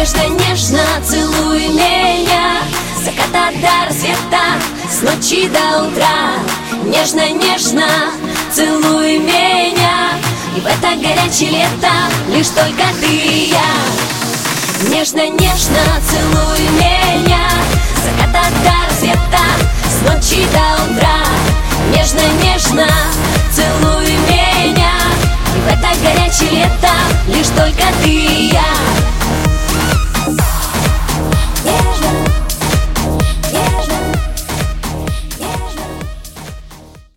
Нежно-нежно целуй меня с заката до рассвета, с ночи до утра. Нежно-нежно целуй меня, и в это горячее лето лишь только ты и я. Нежно-нежно целуй меня